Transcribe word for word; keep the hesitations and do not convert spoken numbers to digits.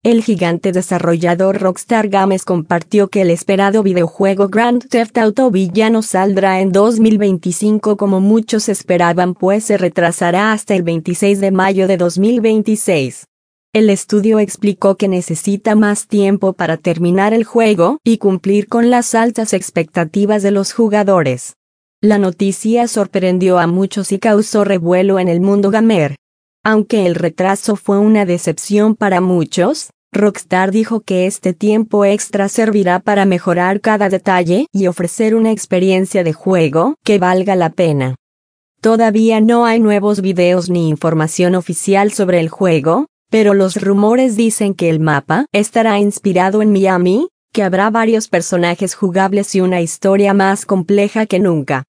El gigante desarrollador Rockstar Games compartió que el esperado videojuego Grand Theft Auto Villano saldrá en dos mil veinticinco como muchos esperaban, pues se retrasará hasta el veintiséis de mayo de dos mil veintiséis. El estudio explicó que necesita más tiempo para terminar el juego y cumplir con las altas expectativas de los jugadores. La noticia sorprendió a muchos y causó revuelo en el mundo gamer. Aunque el retraso fue una decepción para muchos, Rockstar dijo que este tiempo extra servirá para mejorar cada detalle y ofrecer una experiencia de juego que valga la pena. Todavía no hay nuevos videos ni información oficial sobre el juego, pero los rumores dicen que el mapa estará inspirado en Miami, que habrá varios personajes jugables y una historia más compleja que nunca.